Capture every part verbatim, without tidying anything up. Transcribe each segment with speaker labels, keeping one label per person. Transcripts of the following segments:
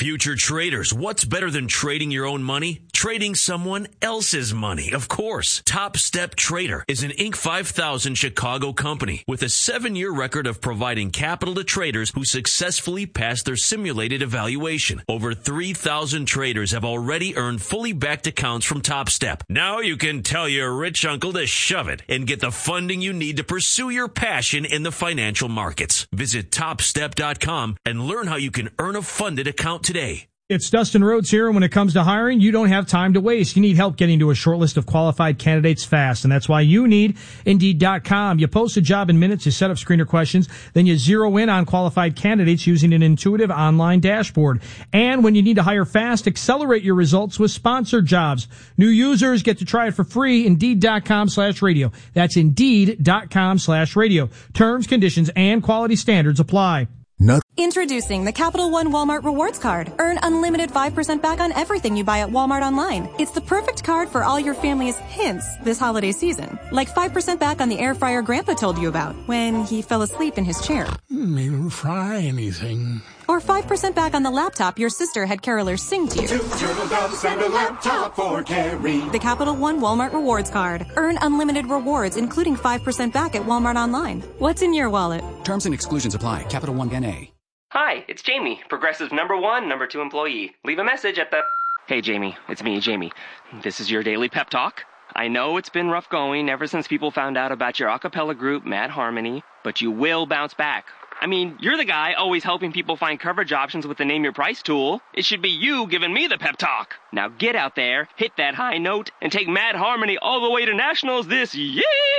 Speaker 1: Future traders, what's better than trading your own money? Trading someone else's money, of course. Top Step Trader is an Inc five thousand Chicago company with a seven-year record of providing capital to traders who successfully passed their simulated evaluation. Over three thousand traders have already earned fully backed accounts from Top Step. Now you can tell your rich uncle to shove it and get the funding you need to pursue your passion in the financial markets. Visit top step dot com and learn how you can earn a funded account today.
Speaker 2: It's Dustin Rhodes here. When it comes to hiring, you don't have time to waste. You need help getting to a short list of qualified candidates fast, and that's why you need Indeed dot com. You post a job in minutes, you set up screener questions, then you zero in on qualified candidates using an intuitive online dashboard. And when you need to hire fast, accelerate your results with sponsored jobs. New users get to try it for free. Indeed dot com slash radio. That's Indeed dot com slash radio. Terms, conditions, and quality standards apply.
Speaker 3: No.
Speaker 4: Introducing the Capital One Walmart Rewards Card. Earn unlimited five percent back on everything you buy at Walmart online. It's the perfect card for all your family's hints this holiday season. Like five percent back on the air fryer Grandpa told you about when he fell asleep in his chair.
Speaker 5: He didn't fry anything.
Speaker 4: Or five percent back on the laptop your sister had carolers sing to you.
Speaker 6: Two turtle doves and a laptop for Carrie.
Speaker 4: The Capital One Walmart Rewards Card. Earn unlimited rewards, including five percent back at Walmart online. What's in your wallet?
Speaker 7: Terms and exclusions apply. Capital One N A.
Speaker 8: Hi, it's Jamie, Progressive number one, number two employee. Leave a message at the... Hey, Jamie, it's me, Jamie. This is your daily pep talk. I know it's been rough going ever since people found out about your a cappella group, Mad Harmony, but you will bounce back. I mean, you're the guy always helping people find coverage options with the Name Your Price tool. It should be you giving me the pep talk. Now get out there, hit that high note, and take Mad Harmony all the way to nationals this year!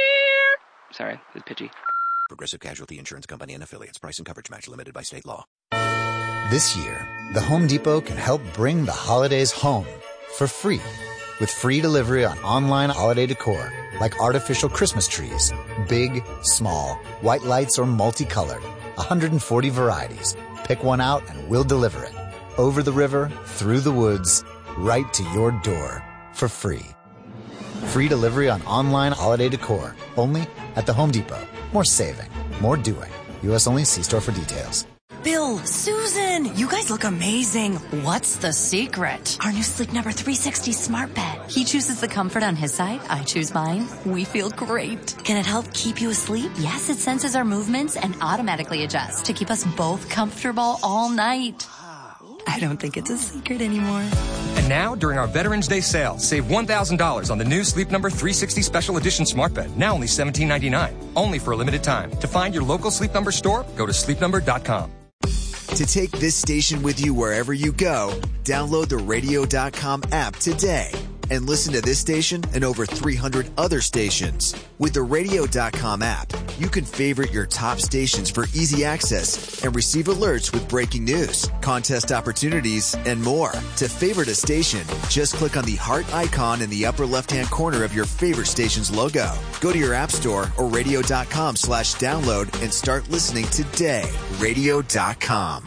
Speaker 8: Sorry, it's pitchy.
Speaker 9: Progressive Casualty Insurance Company and Affiliates. Price and coverage match limited by state law.
Speaker 3: This year, the Home Depot can help bring the holidays home for free. With free delivery on online holiday decor, like artificial Christmas trees, big, small, white lights, or multicolored. one hundred forty varieties. Pick one out and we'll deliver it. Over the river, through the woods, right to your door. For free. Free delivery on online holiday decor. Only at the Home Depot. More saving. More doing. U S only. See store for details.
Speaker 10: Bill, Susan, you guys look amazing. What's the secret? Our new Sleep Number three sixty smart bed. He chooses the comfort on his side. I choose mine. We feel great. Can it help keep you asleep? Yes, it senses our movements and automatically adjusts to keep us both comfortable all night. I don't think it's a secret anymore.
Speaker 11: And now, during our Veterans Day sale, save one thousand dollars on the new Sleep Number three sixty Special Edition Smart Bed. Now only seventeen ninety-nine. Only for a limited time. To find your local Sleep Number store, go to sleep number dot com.
Speaker 12: To take this station with you wherever you go, download the radio dot com app today and listen to this station and over three hundred other stations. With the radio dot com app, you can favorite your top stations for easy access and receive alerts with breaking news, contest opportunities, and more. To favorite a station, just click on the heart icon in the upper left-hand corner of your favorite station's logo. Go to your app store or radio dot com slash download and start listening today. radio dot com.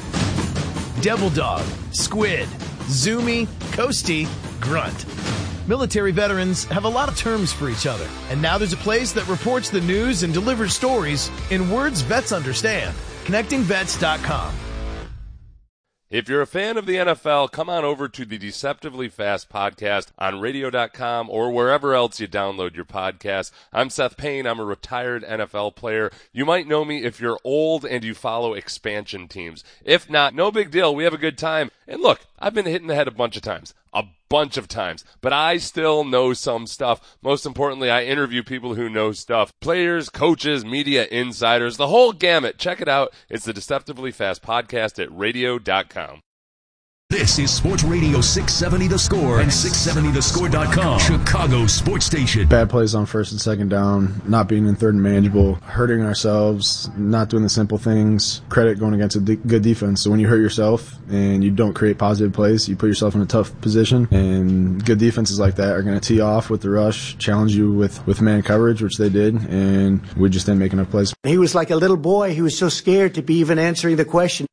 Speaker 13: Devil Dog, Squid, Zoomy, Coastie, Grunt. Military veterans have a lot of terms for each other, and now there's a place that reports the news and delivers stories in words vets understand. connecting vets dot com.
Speaker 14: If you're a fan of the N F L, come on over to the Deceptively Fast podcast on radio dot com or wherever else you download your podcast. I'm Seth Payne. I'm a retired N F L player. You might know me if you're old and you follow expansion teams. If not, no big deal. We have a good time. And look, I've been hit in the head a bunch of times. A bunch of times. But I still know some stuff. Most importantly, I interview people who know stuff. Players, coaches, media insiders, the whole gamut. Check it out. It's the Deceptively Fast podcast at radio dot com.
Speaker 15: This is Sports Radio six seventy The Score and six seventy the score dot com, Chicago sports station.
Speaker 16: Bad plays on first and second down, not being in third and manageable, hurting ourselves, not doing the simple things, credit going against a de- good defense. So when you hurt yourself and you don't create positive plays, you put yourself in a tough position, and good defenses like that are going to tee off with the rush, challenge you with, with man coverage, which they did, and we just didn't make enough plays.
Speaker 17: He was like a little boy. He was so scared to be even answering the question.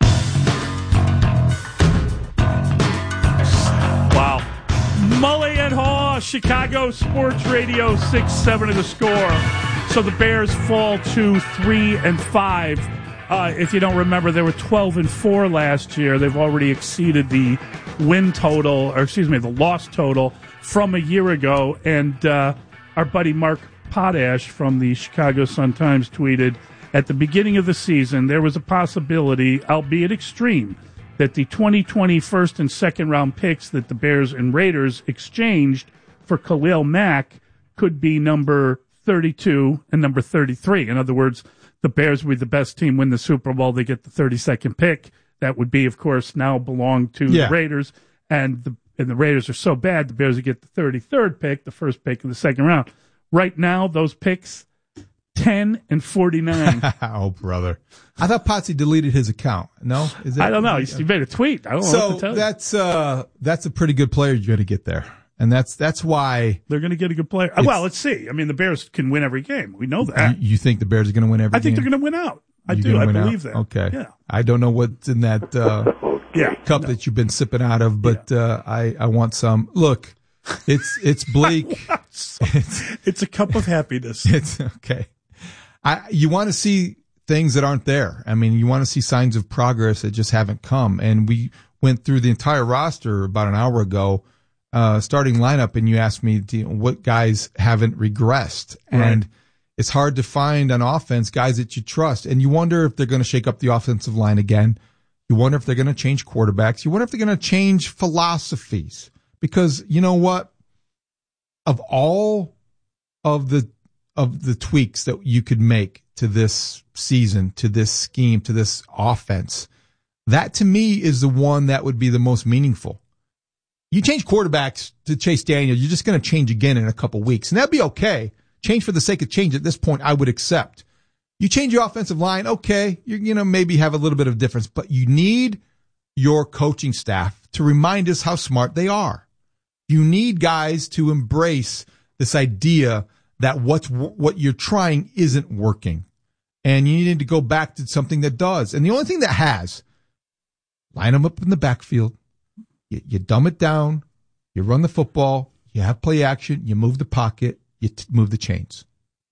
Speaker 18: Mully and Haw, Chicago Sports Radio six seventy The Score. So the Bears fall to three and five uh, if you don't remember, they were twelve and four last year. They've already exceeded the win total, or excuse me, the loss total from a year ago. And uh, our buddy Mark Potash from the Chicago Sun-Times tweeted, at the beginning of the season, there was a possibility, albeit extreme, that the twenty twenty first and second round picks that the Bears and Raiders exchanged for Khalil Mack could be number thirty-two and number thirty-three. In other words, the Bears would be the best team, win the Super Bowl, they get the thirty-second pick. That would be, of course, now belong to yeah. the Raiders. And the and the Raiders are so bad, the Bears would get the thirty-third pick, the first pick in the second round. Right now, those picks, ten and forty-nine.
Speaker 19: Oh, brother. I thought Potsy deleted his account. No? Is that,
Speaker 18: I don't know. He made a tweet. I don't
Speaker 19: so
Speaker 18: know what to tell
Speaker 19: that's, you. Uh, that's a pretty good player you're going to get there. And that's that's why
Speaker 18: they're going to get a good player. Well, let's see. I mean, the Bears can win every game. We know that.
Speaker 19: You, you think the Bears are going to win every game?
Speaker 18: I think
Speaker 19: game?
Speaker 18: they're going to win out. I
Speaker 19: You're
Speaker 18: do. I believe
Speaker 19: out?
Speaker 18: that.
Speaker 19: Okay.
Speaker 18: Yeah.
Speaker 19: I don't know what's in that uh,
Speaker 18: yeah,
Speaker 19: cup
Speaker 18: no.
Speaker 19: that you've been sipping out of, but yeah. uh, I, I want some. Look, it's it's bleak.
Speaker 18: it's, it's a cup of happiness.
Speaker 19: It's okay. I you want to see things that aren't there. I mean, you want to see signs of progress that just haven't come. And we went through the entire roster about an hour ago. Uh, starting lineup, and you asked me to, you know, what guys haven't regressed. Right. And it's hard to find on offense guys that you trust. And you wonder if they're going to shake up the offensive line again. You wonder if they're going to change quarterbacks. You wonder if they're going to change philosophies. Because you know what? Of all of the of the tweaks that you could make to this season, to this scheme, to this offense, that to me is the one that would be the most meaningful. You change quarterbacks to Chase Daniel, you're just going to change again in a couple weeks, and that'd be okay. Change for the sake of change at this point, I would accept. You change your offensive line, okay, you're going to maybe have a little bit of difference, but you need your coaching staff to remind us how smart they are. You need guys to embrace this idea that what's what you're trying isn't working, and you need to go back to something that does. And the only thing that has, line them up in the backfield. You, you dumb it down, you run the football, you have play action, you move the pocket, you t- move the chains.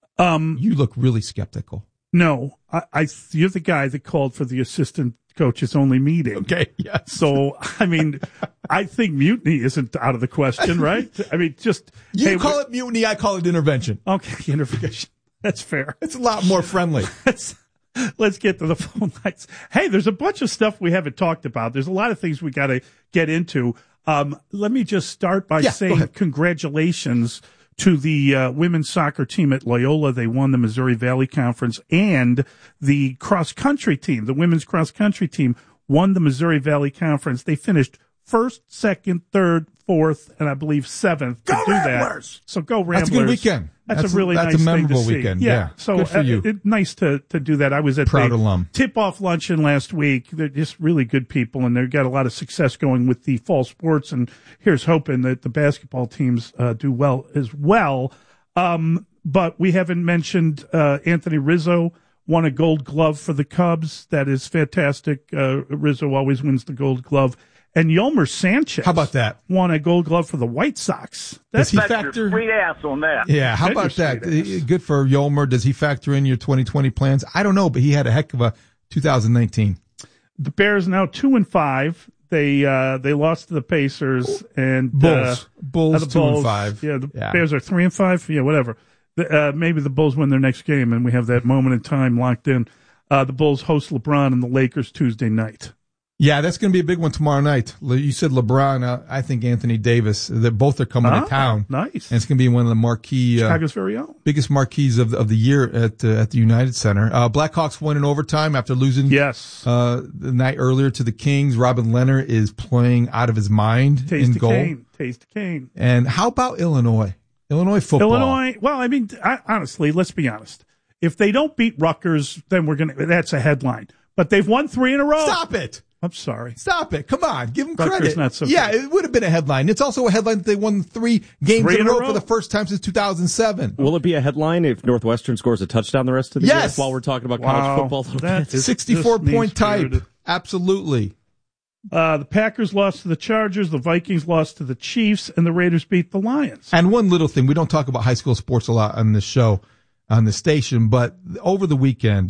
Speaker 18: Um,
Speaker 19: you look really skeptical.
Speaker 18: No, I, I, you're the guy that called for the assistant coaches only meeting.
Speaker 19: Okay, yes.
Speaker 18: So, I mean, I think mutiny isn't out of the question, right? I mean, just...
Speaker 19: You
Speaker 18: hey,
Speaker 19: call it mutiny, I call it intervention.
Speaker 18: Okay, intervention. That's fair.
Speaker 19: It's a lot more friendly.
Speaker 18: That's... Let's get to the phone lines. Hey, there's a bunch of stuff we haven't talked about. There's a lot of things we got to get into. Um, let me just start by
Speaker 19: yeah,
Speaker 18: saying congratulations to the uh, women's soccer team at Loyola. They won the Missouri Valley Conference, and the cross-country team, the women's cross-country team, won the Missouri Valley Conference. They finished first, second, third, fourth, and I believe seventh to
Speaker 19: go
Speaker 18: do
Speaker 19: Ramblers!
Speaker 18: that. So go Ramblers.
Speaker 19: That's a good weekend.
Speaker 18: That's,
Speaker 19: that's
Speaker 18: a really
Speaker 19: a, that's
Speaker 18: nice
Speaker 19: a memorable
Speaker 18: thing to
Speaker 19: weekend.
Speaker 18: See. Yeah.
Speaker 19: yeah.
Speaker 18: So
Speaker 19: good for
Speaker 18: uh,
Speaker 19: you.
Speaker 18: It, nice to, to do that. I was at
Speaker 19: Proud
Speaker 18: the
Speaker 19: alum.
Speaker 18: tip-off luncheon last week. They're just really good people, and they've got a lot of success going with the fall sports. And here's hoping that the basketball teams uh, do well as well. Um, but we haven't mentioned uh, Anthony Rizzo won a Gold Glove for the Cubs. That is fantastic. Uh, Rizzo always wins the Gold Glove. And Yolmer Sanchez.
Speaker 19: How about that?
Speaker 18: Won a Gold Glove for the White Sox.
Speaker 19: Does he factor?
Speaker 20: Your sweet ass on that.
Speaker 19: Yeah. How about that? Good for Yolmer. Does he factor in your twenty twenty plans? I don't know, but he had a heck of a two thousand nineteen.
Speaker 18: The Bears now two and five. They uh, they lost to the Pacers and
Speaker 19: Bulls.
Speaker 18: Uh,
Speaker 19: Bulls
Speaker 18: uh, the
Speaker 19: two
Speaker 18: Bulls.
Speaker 19: and five.
Speaker 18: Yeah, the
Speaker 19: yeah.
Speaker 18: Bears are three and five. Yeah, whatever. The, uh, maybe the Bulls win their next game, and we have that moment in time locked in. Uh, the Bulls host LeBron and the Lakers Tuesday night.
Speaker 19: Yeah, that's going to be a big one tomorrow night. You said LeBron. Uh, I think Anthony Davis. That both are coming
Speaker 18: ah,
Speaker 19: to town.
Speaker 18: Nice.
Speaker 19: And it's going to be one of the marquee, uh,
Speaker 18: Chicago's very own
Speaker 19: biggest marquees of of the year at uh, at the United Center. Uh, Blackhawks won in overtime after losing.
Speaker 18: Yes.
Speaker 19: Uh, the night earlier to the Kings. Robin Leonard is playing out of his mind
Speaker 18: Taste
Speaker 19: in
Speaker 18: the
Speaker 19: goal.
Speaker 18: Cane. Taste the cane.
Speaker 19: And how about Illinois? Illinois football.
Speaker 18: Illinois. Well, I mean, I, honestly, let's be honest. If they don't beat Rutgers, then we're gonna. That's a headline. But they've won three in a row.
Speaker 19: Stop it.
Speaker 18: I'm sorry.
Speaker 19: Stop it. Come on. Give them
Speaker 18: Rutgers
Speaker 19: credit.
Speaker 18: Not so
Speaker 19: yeah,
Speaker 18: good.
Speaker 19: It would have been a headline. It's also a headline that they won three games
Speaker 18: three
Speaker 19: in,
Speaker 18: in
Speaker 19: a row,
Speaker 18: row
Speaker 19: for the first time since two thousand seven.
Speaker 21: Will it be a headline if Northwestern scores a touchdown the rest of the
Speaker 19: yes.
Speaker 21: year while we're talking about
Speaker 18: wow.
Speaker 21: college football a little
Speaker 18: that
Speaker 21: bit?
Speaker 19: sixty-four point type. Absolutely.
Speaker 18: Uh, the Packers lost to the Chargers, the Vikings lost to the Chiefs, and the Raiders beat the Lions.
Speaker 19: And one little thing, we don't talk about high school sports a lot on this show, on the station, but over the weekend,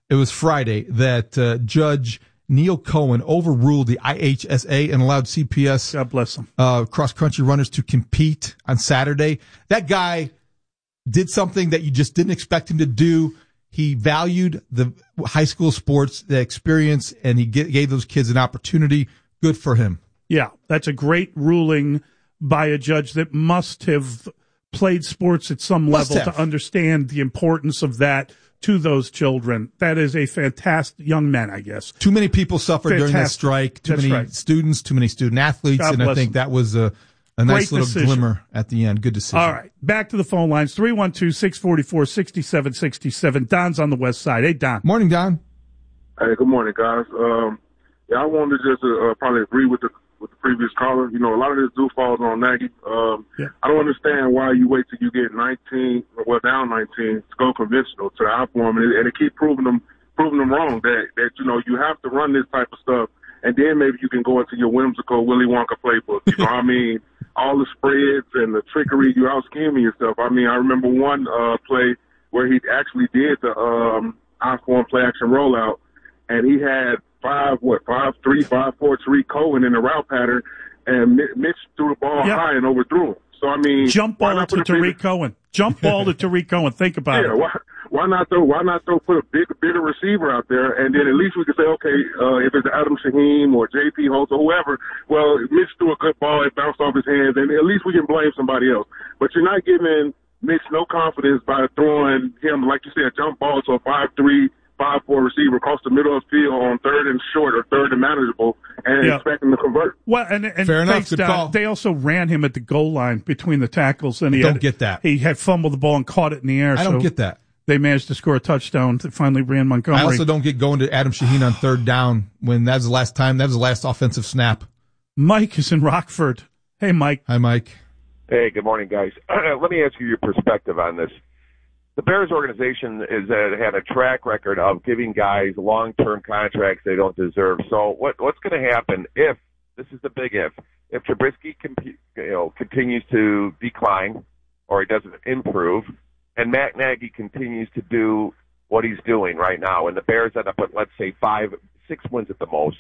Speaker 19: it was Friday, that uh, Judge Neil Cohen overruled the I H S A and allowed C P S
Speaker 18: God bless him.
Speaker 19: Uh, cross-country runners to compete on Saturday. That guy did something that you just didn't expect him to do. He valued the high school sports, the experience, and he gave those kids an opportunity. Good for him.
Speaker 18: Yeah, that's a great ruling by a judge that must have played sports at some
Speaker 19: Must
Speaker 18: level
Speaker 19: have.
Speaker 18: to understand the importance of that to those children. That is a fantastic young man, I guess.
Speaker 19: Too many people suffered during that
Speaker 18: Fantastic.
Speaker 19: strike. Too
Speaker 18: That's
Speaker 19: many
Speaker 18: right.
Speaker 19: students, too many student athletes,
Speaker 18: God
Speaker 19: and I
Speaker 18: bless
Speaker 19: think
Speaker 18: them.
Speaker 19: that was a, a nice
Speaker 18: Great
Speaker 19: little
Speaker 18: decision.
Speaker 19: glimmer at the end. Good decision.
Speaker 18: All right, back to the phone lines. three one two, six four four, six seven six seven. Don's on the west side. Hey, Don.
Speaker 19: Morning, Don.
Speaker 20: Hey, good morning, guys. Um, yeah, I wanted to just uh, probably agree with the with the previous caller. You know, a lot of this do falls on Nagy. Um,
Speaker 18: yeah.
Speaker 20: I don't understand why you wait till you get nineteen, well, down nineteen to go conventional to the I form, and, and they keep proving them proving them wrong. That that you know you have to run this type of stuff, and then maybe you can go into your whimsical Willy Wonka playbook. You know, what I mean, all the spreads and the trickery, you out scheming yourself. I mean, I remember one uh, play where he actually did the um, I form play action rollout, and he had five, what, five, three, five, four, Tariq Cohen in the route pattern, and Mitch threw the ball
Speaker 18: Yeah.
Speaker 20: high and overthrew him. So, I mean,
Speaker 18: Jump
Speaker 20: why
Speaker 18: ball
Speaker 20: not
Speaker 18: to
Speaker 20: put a bigger-
Speaker 18: Tariq Cohen. Jump ball to Tariq Cohen. Think about
Speaker 20: yeah,
Speaker 18: it.
Speaker 20: why, why not throw, why not throw, put a big, bigger receiver out there, and then at least we could say, okay, uh, if it's Adam Shaheem or J P Holtz or whoever, well, Mitch threw a good ball, it bounced off his hands, and at least we can blame somebody else. But you're not giving Mitch no confidence by throwing him, like you said, jump ball to a five three, five four receiver across the middle of the field on third and short or third and manageable, and
Speaker 18: Yeah.
Speaker 20: expect him to convert.
Speaker 18: Well, and, and
Speaker 19: Fair enough.
Speaker 18: thanks,
Speaker 19: Good
Speaker 18: Don,
Speaker 19: call.
Speaker 18: they also ran him at the goal line between the tackles, and he
Speaker 19: Don't
Speaker 18: had,
Speaker 19: get that.
Speaker 18: He had fumbled the ball and caught it in the air.
Speaker 19: I don't
Speaker 18: so
Speaker 19: get that.
Speaker 18: They managed to score a touchdown to finally ran Montgomery.
Speaker 19: I also don't get going to Adam Shaheen on third down when that was the last time. That was the last offensive snap.
Speaker 18: Mike is in Rockford. Hey, Mike.
Speaker 19: Hi, Mike.
Speaker 22: Hey, good morning, guys. Let me ask you your perspective on this. The Bears organization is uh, had a track record of giving guys long-term contracts they don't deserve. So what what's going to happen if, this is the big if, if Trubisky comp- you know, continues to decline or he doesn't improve, and Matt Nagy continues to do what he's doing right now, and the Bears end up with, let's say, five, six wins at the most,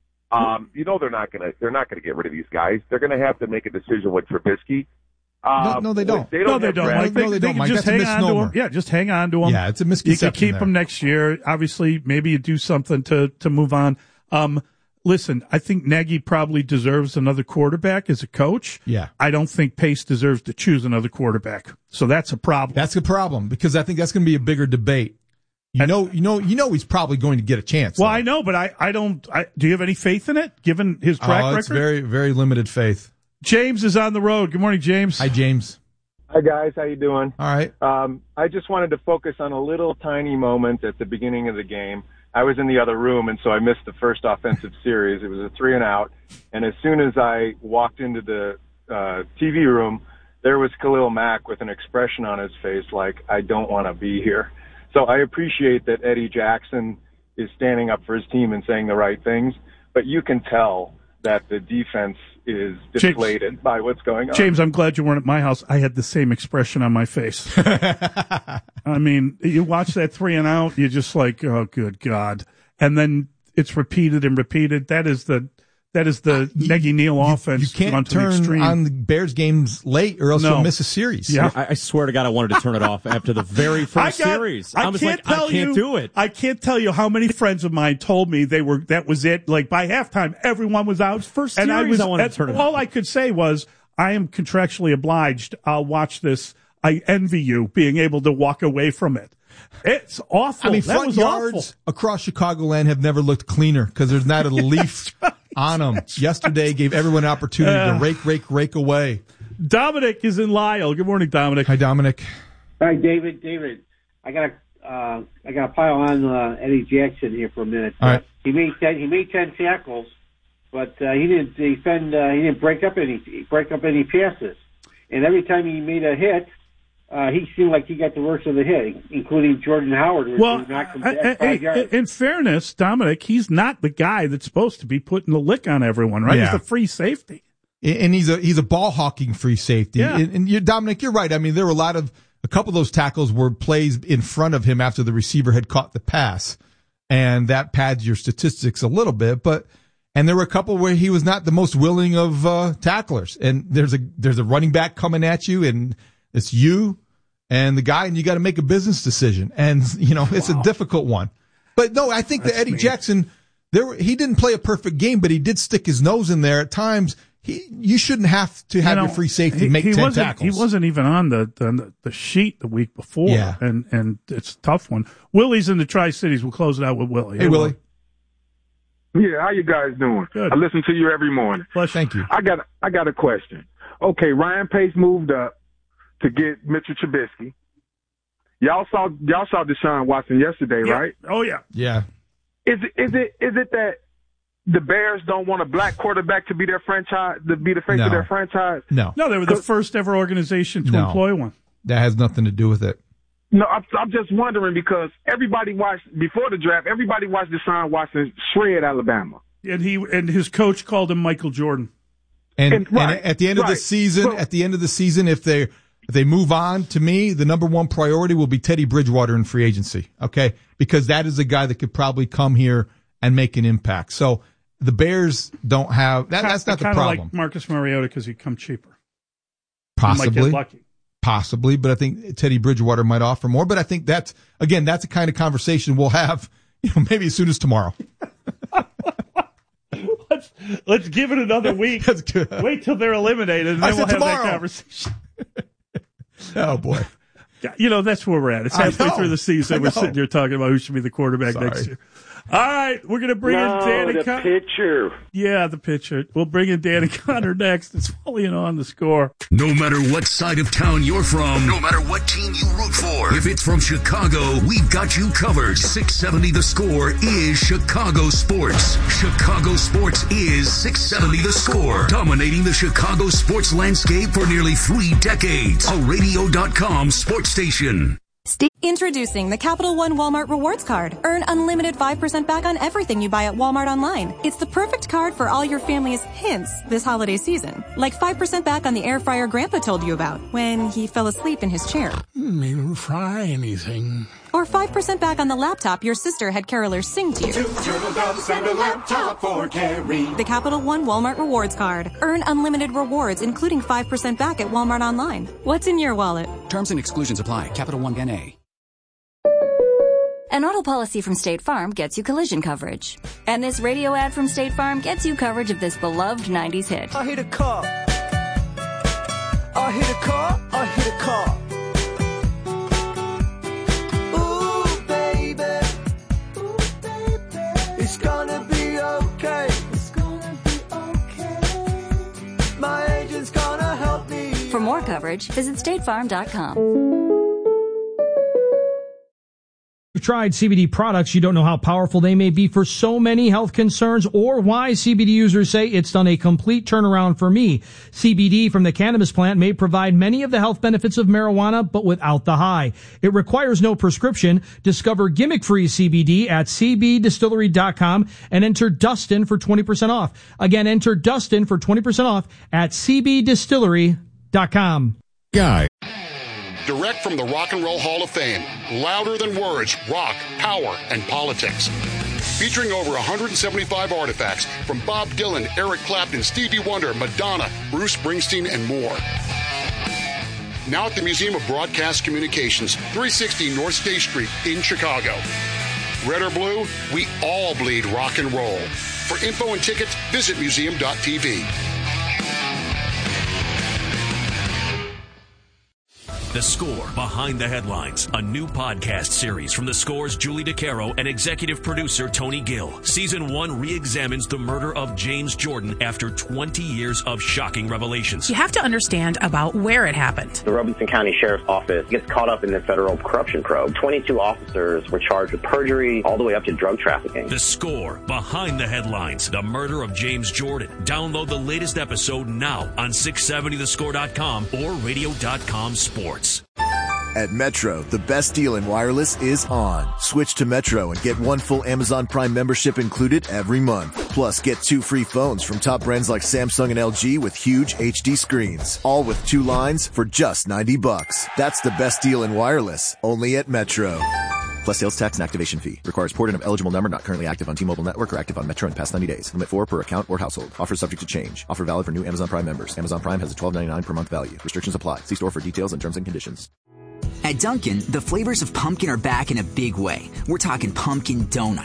Speaker 22: um, you know they're not going to they're not going to get rid of these guys. They're going to have to make a decision with Trubisky.
Speaker 19: No,
Speaker 22: Um,
Speaker 19: no, they don't.
Speaker 22: They don't
Speaker 18: no, they
Speaker 22: have
Speaker 18: don't.
Speaker 22: draft-
Speaker 18: Mike. They,
Speaker 19: No, they
Speaker 18: they
Speaker 19: don't,
Speaker 18: can
Speaker 19: Mike.
Speaker 18: just
Speaker 19: That's a
Speaker 18: hang on to him.
Speaker 19: misnomer.
Speaker 18: Yeah, just hang on to him.
Speaker 19: Yeah, it's a
Speaker 18: You
Speaker 19: misconception
Speaker 18: can keep
Speaker 19: there.
Speaker 18: him next year. Obviously, maybe you do something to to move on. Um, listen, I think Nagy probably deserves another quarterback as a coach.
Speaker 19: Yeah.
Speaker 18: I don't think Pace deserves to choose another quarterback. So that's a problem.
Speaker 19: That's a problem because I think that's going to be a bigger debate. You know, you know, you know, he's probably going to get a chance.
Speaker 18: Well, I know, but I, I don't. I, do you have any faith in it, given his track
Speaker 19: Oh,
Speaker 18: record?
Speaker 19: it's very, very limited faith.
Speaker 18: James is on the road. Good morning, James.
Speaker 19: Hi, James.
Speaker 23: Hi, guys. How you doing?
Speaker 19: All right.
Speaker 23: Um, I just wanted to focus on a little tiny moment at the beginning of the game. I was in the other room, and so I missed the first offensive series. It was a three and out, and as soon as I walked into the uh, T V room, there was Khalil Mack with an expression on his face like, I don't want to be here. So I appreciate that Eddie Jackson is standing up for his team and saying the right things, but you can tell that the defense is deflated James, by what's going on.
Speaker 18: James, I'm glad you weren't at my house. I had the same expression on my face. I mean, you watch that three and out, you're just like, oh, good God. And then it's repeated and repeated. That is the that is the uh, Nagy Neal offense.
Speaker 19: You can't
Speaker 18: gone to the
Speaker 19: turn
Speaker 18: extreme.
Speaker 19: on the Bears games late or else
Speaker 18: No.
Speaker 19: you'll miss a series.
Speaker 18: Yeah.
Speaker 21: I, I swear to God, I wanted to turn it off after the very first
Speaker 18: I got,
Speaker 21: series.
Speaker 18: I,
Speaker 21: I was
Speaker 18: can't
Speaker 21: like,
Speaker 18: tell
Speaker 21: I can't
Speaker 18: you,
Speaker 21: do it.
Speaker 18: I can't tell you how many friends of mine told me they were that was it. Like by halftime, everyone was out.
Speaker 21: First
Speaker 18: and
Speaker 21: series,
Speaker 18: I was.
Speaker 21: I wanted to turn it
Speaker 18: all
Speaker 21: off.
Speaker 18: I could say was, I am contractually obliged. I'll watch this. I envy you being able to walk away from it. It's awful.
Speaker 19: I mean,
Speaker 18: that
Speaker 19: front
Speaker 18: was
Speaker 19: yards
Speaker 18: awful.
Speaker 19: across Chicagoland have never looked cleaner because there's not a leaf
Speaker 18: right.
Speaker 19: on them. Yesterday gave everyone an opportunity
Speaker 18: Uh,
Speaker 19: to rake, rake, rake away.
Speaker 18: Dominic is in Lyle. Good morning, Dominic.
Speaker 19: Hi, Dominic.
Speaker 24: Hi, David. David, I got to uh, I got to pile on uh, Eddie Jackson here for a minute.
Speaker 19: All right.
Speaker 24: He made ten. He made ten tackles, but uh, he didn't defend. Uh, he didn't break up any break up any passes. And every time he made a hit, uh, he seemed like he got the worst of the hit, including Jordan Howard, who
Speaker 18: Well,
Speaker 24: knocked him
Speaker 18: I-
Speaker 24: back
Speaker 18: I-
Speaker 24: five yards.
Speaker 18: in fairness, Dominic, he's not the guy that's supposed to be putting the lick on everyone, right?
Speaker 19: Yeah.
Speaker 18: He's the free safety.
Speaker 19: And he's a he's a ball hawking free safety.
Speaker 18: Yeah.
Speaker 19: And, and you're, Dominic, you're right. I mean, there were a lot of a couple of those tackles were plays in front of him after the receiver had caught the pass. and that pads your statistics a little bit. But and there were a couple where he was not the most willing of uh, tacklers. And there's a there's a running back coming at you, and it's you and the guy, and you got to make a business decision. And you know it's wow. a difficult one. But no, I think That's that Eddie mean. Jackson, there were, he didn't play a perfect game, but he did stick his nose in there at times. He, you shouldn't have to have you know, your free safety he, make
Speaker 18: he
Speaker 19: ten
Speaker 18: wasn't,
Speaker 19: tackles.
Speaker 18: He wasn't even on the, the the sheet the week before,
Speaker 19: yeah.
Speaker 18: and and it's a tough one. Willie's in the Tri-Cities. We'll close it out with Willie.
Speaker 19: Hey, hey Willie.
Speaker 20: Yeah, how you guys doing?
Speaker 18: Good.
Speaker 20: I listen to you every morning.
Speaker 18: Pleasure.
Speaker 19: Thank you.
Speaker 20: I got I got a question. Okay, Ryan Pace moved up to get Mitchell Trubisky. Y'all saw y'all saw Deshaun Watson yesterday,
Speaker 18: yeah.
Speaker 20: right?
Speaker 18: Oh yeah,
Speaker 19: yeah.
Speaker 20: Is it is it is it that the Bears don't want a black quarterback to be their franchise, to be the face
Speaker 19: no.
Speaker 20: of their franchise?
Speaker 19: No,
Speaker 18: no, they were the first ever organization to
Speaker 19: no.
Speaker 18: employ one.
Speaker 19: That has nothing to do with it.
Speaker 20: No, I'm, I'm just wondering because everybody watched before the draft. Everybody watched Deshaun Watson shred Alabama,
Speaker 18: and he and his coach called him Michael Jordan.
Speaker 19: And,
Speaker 20: and, right,
Speaker 19: and at the end
Speaker 20: right.
Speaker 19: of the season,
Speaker 20: so,
Speaker 19: at the end of the season, if they if they move on, to me, the number one priority will be Teddy Bridgewater in free agency. Okay, because that is a guy that could probably come here and make an impact. So the Bears don't have that. That's not the problem.
Speaker 18: Like Marcus Mariota because he'd come cheaper.
Speaker 19: Possibly,
Speaker 18: he might get lucky.
Speaker 19: Possibly, but I think Teddy Bridgewater might offer more. But I think that's again, that's the kind of conversation we'll have, you know, maybe as soon as tomorrow.
Speaker 18: let's let's give it another week.
Speaker 19: That's good.
Speaker 18: Wait till they're eliminated, and then we'll have
Speaker 19: tomorrow.
Speaker 18: that conversation.
Speaker 19: Oh boy.
Speaker 18: You know, that's where we're at. It's halfway through the season. We're sitting here talking about who should be the quarterback
Speaker 19: Sorry.
Speaker 18: next year. All right, we're going to bring
Speaker 1: no,
Speaker 18: in Danny
Speaker 1: the
Speaker 18: Con-
Speaker 1: pitcher.
Speaker 18: Yeah, the pitcher. We'll bring in Danny Connor next. It's Fully On the Score.
Speaker 15: No matter what side of town you're from, no matter what team you root for, if it's from Chicago, we've got you covered. six seventy The Score is Chicago sports. Chicago sports is six seventy The Score, dominating the Chicago sports landscape for nearly three decades. A radio dot com sports station.
Speaker 4: Introducing the Capital One Walmart Rewards Card. Earn unlimited five percent back on everything you buy at Walmart online. It's the perfect card for all your family's hints this holiday season. Like five percent back on the air fryer Grandpa told you about when he fell asleep in his chair.
Speaker 2: They don't fry anything.
Speaker 4: Or five percent back on the laptop your sister had carolers sing to you.
Speaker 2: Two turtle doves and a laptop for Carrie.
Speaker 4: The Capital One Walmart Rewards Card. Earn unlimited rewards, including five percent back at Walmart online. What's in your wallet?
Speaker 7: Terms and exclusions apply. Capital One N A.
Speaker 5: An auto policy from State Farm gets you collision coverage. And this radio ad from State Farm gets you coverage of this beloved nineties hit.
Speaker 6: I hit a car. I hit a car. I hit a car. Ooh, baby. Ooh, baby. It's gonna be okay. It's gonna be okay. My agent's gonna help me.
Speaker 5: For more coverage, visit state farm dot com.
Speaker 25: You've tried C B D products, you don't know how powerful they may be for so many health concerns or why C B D users say it's done a complete turnaround for me. C B D from the cannabis plant may provide many of the health benefits of marijuana, but without the high. It requires no prescription. Discover gimmick-free C B D at c b distillery dot com and enter Dustin for twenty percent off. Again, enter Dustin for twenty percent off at c b distillery dot com.
Speaker 26: Guy. Direct from the Rock and Roll Hall of Fame, louder than words, rock, power, and politics. Featuring over one hundred seventy-five artifacts from Bob Dylan, Eric Clapton, Stevie Wonder, Madonna, Bruce Springsteen, and more. Now at the Museum of Broadcast Communications, three sixty North State Street in Chicago. Red or blue, we all bleed rock and roll. For info and tickets, visit museum dot t v.
Speaker 15: The Score Behind the Headlines, a new podcast series from The Score's Julie DeCaro and executive producer Tony Gill. Season one re-examines the murder of James Jordan after twenty years of shocking revelations.
Speaker 27: You have to understand about where it happened.
Speaker 28: The Robeson County Sheriff's Office gets caught up in the federal corruption probe. twenty-two officers were charged with perjury all the way up to drug trafficking.
Speaker 15: The Score Behind the Headlines, the murder of James Jordan. Download the latest episode now on six seventy the score dot com or radio dot com sports.
Speaker 12: At Metro, the best deal in wireless is on. Switch to Metro and get one full Amazon Prime membership included every month. Plus, get two free phones from top brands like Samsung and L G with huge H D screens. All with two lines for just ninety bucks. That's the best deal in wireless, only at Metro.
Speaker 1: plus sales tax and activation fee. Requires port in of eligible number not currently active on T-Mobile network or active on Metro in past ninety days. Limit four per account or household. Offer subject to change. Offer valid for new Amazon Prime members. Amazon Prime has a twelve ninety-nine per month value. Restrictions apply. See store for details and terms and conditions.
Speaker 3: At Dunkin', the flavors of pumpkin are back in a big way. We're talking pumpkin donut,